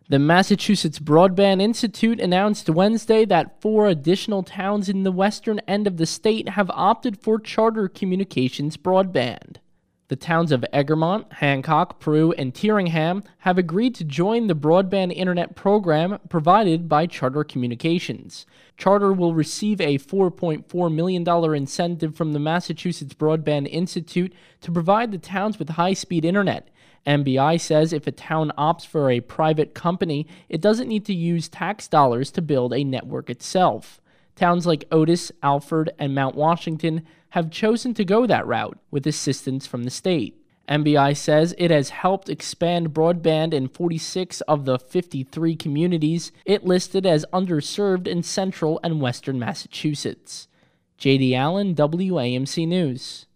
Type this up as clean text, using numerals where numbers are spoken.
The Massachusetts Broadband Institute announced Wednesday that 4 additional towns in the western end of the state have opted for Charter Communications broadband. The towns of Egremont, Hancock, Peru, and Tyringham have agreed to join the broadband internet program provided by Charter Communications. Charter will receive a $4.4 million incentive from the Massachusetts Broadband Institute to provide the towns with high-speed internet. MBI says if a town opts for a private company, it doesn't need to use tax dollars to build a network itself. Towns like Otis, Alfred, and Mount Washington have chosen to go that route with assistance from the state. MBI says it has helped expand broadband in 46 of the 53 communities it listed as underserved in central and western Massachusetts. J.D. Allen, WAMC News.